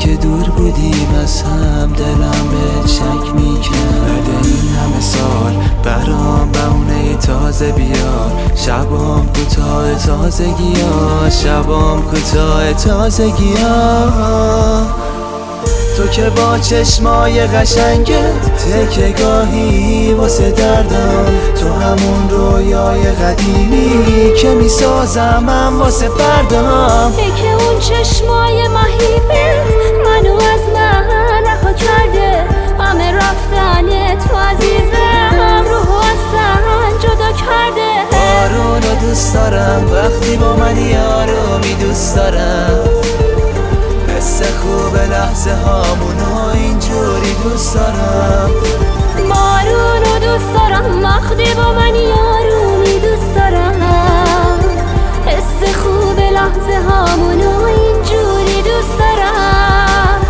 که دور بودیم از هم دلم به شک میکرد. بعد این همه سال برام بهونه تازه بیار، شبام کوتاه تازگی‌ها، شبام کوتاه تازگی‌ها. تو که با چشمای قشنگت تکه گاهی واسه دردم، تو همون رویای قدیمی که میسازم من واسه فردام. که اون چشمای مهیبت منو از من رها کرده، همه رفتن تو عزیزم روحو اصلا جدا کرده. بارونو دوست دارم وقتی با منی، آرومی دوست دارم، حس خوب لحظه هامونو اینجوری دوست دارم. بارونو دوست دارم وقتی با منی، آرومی دوست دارم، حس خوب لحظه هامونو اینجوری دوست دارم.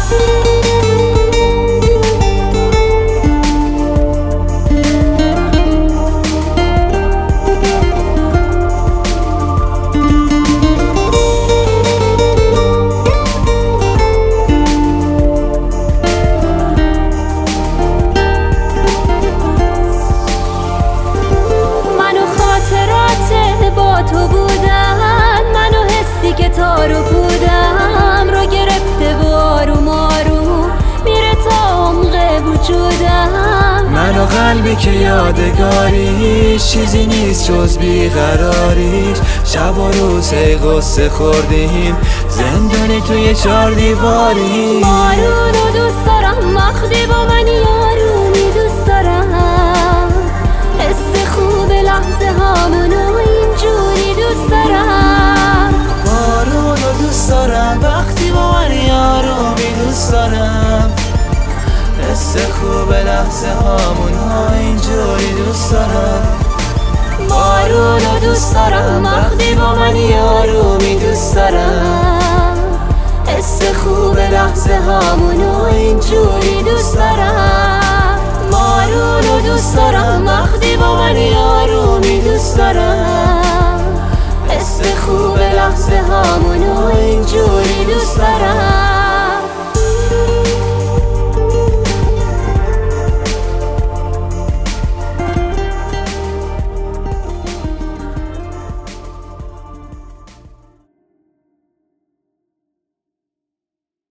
تو بودن منو حسی که تارو بودم رو گرفته و آروم آروم میره تا عمق وجودم. منو قلبی که یادگاریش چیزی نیست جز بیقراریش، شب و روز هی غصه خوردیم زندانی توی 4 دیواری. بارونو دوست دارم وقتی با منی، آرومی دوست دارم، حس خوب لحظه هامونو اینجوری دوست دارم. بارونو دوست دارم وقتی با منی، آرومی دوست دارم، حس خوب لحظه هامونو اینجوری دوست دارم. بارونو دوست دارم وقتی با منی، آرومی دوست دارم، حس خوب لحظه هامونو اینجوری دوست دارم. بارونو دوست دارم وقتی با منی، آرومی دوست دارم، حس خوب لحظه هامونو